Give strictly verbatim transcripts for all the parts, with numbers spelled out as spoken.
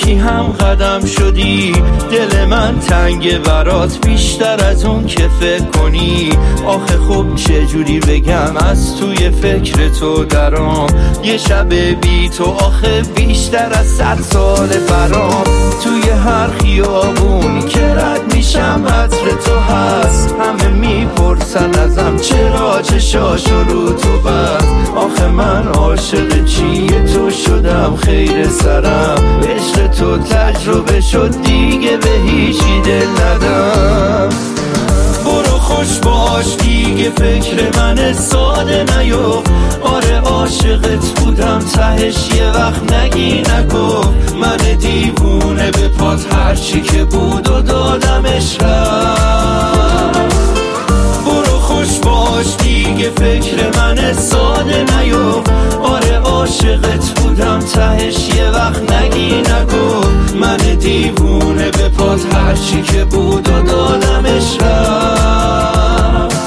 یکی هم قدم شدی، دل من تنگ برات بیشتر از اون که فکر کنی. آخه خب چجوری بگم از توی فکر تو درام، یه شب بی تو آخه بیشتر از صد سال برام. توی هر خیابونی که رد میشم عطر تو هست، همه میپرسن ازم چرا چشاشو رو تو بست. آخه من عاشق چیه تو شدم خیر سرم، عشق تو تجربه شد دیگه به هیچی دل ندم. برو خوش باش دیگه فکر من ساده نیفت. آره عاشقت بودم تهش یه وقت نگی نگفت. من دیوونه به پات هرچی که بود و دادمش رفت. برو خوش باش دیگه فکر من ساده نیفت. آره عاشقت بودم تهش یه وقت نگی نگفت. من دیوونه به پات هرچی که بود و دادمش رفت.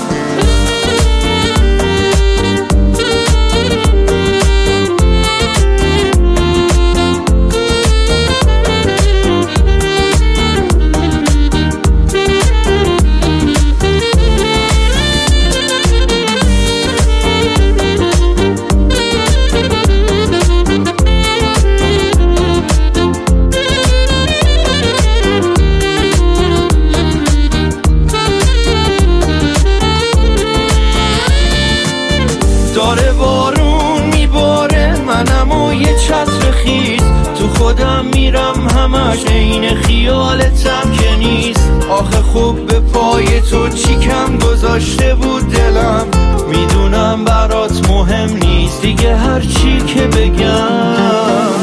داره بارون میباره منم و یه چتر خیز، تو خودم میرم همش عین خیالتم که نیست. آخه خوب به پای تو چی کم گذاشته بود دلم، میدونم برات مهم نیست دیگه هر چی که بگم.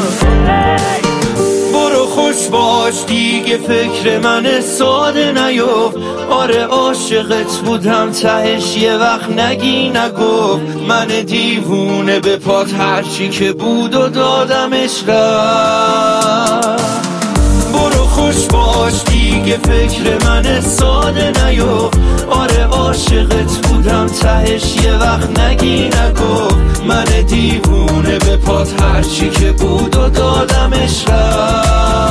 برو خوش باش دیگه فکر من ساده نیفت. آره عاشقت بودم تهش یه وقت نگی نگفت. من دیوونه به پات هرچی که بود و دادمش رفت. برو خوش باش دیگه فکر من ساده نیفت. آره عاشقت بودم تهش یه وقت نگی نگفت. من دیوونه به پات هرچی که بود و دادمش رفت.